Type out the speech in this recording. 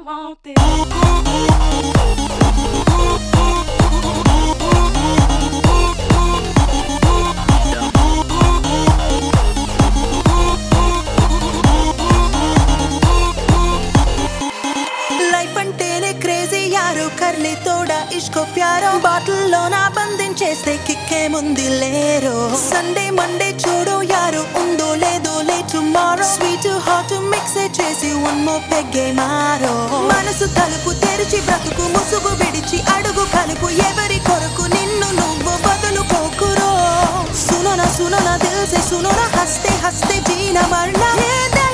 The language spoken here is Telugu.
want it. करले तोड़ा इश्को प्यारो बाटल लोना బంధించేస్తే కిక్కే ముందు లేరో సండే మండే చూడో యారో ఉందో లేదో లే టుమారో స్వీట్ హాట్ మిక్స్ చేసి వన్ మోర్ పెగ్గే మారో మనసు తలుపు తెరిచి బ్రతుకు ముసుగు విడిచి అడుగు కలుపు ఎవరి కొరకు నిన్ను నువ్వు బదులుకోకురో సునోనా సునోనా దిల్ సే సునోనా హస్తే హస్తే జీనా మరనా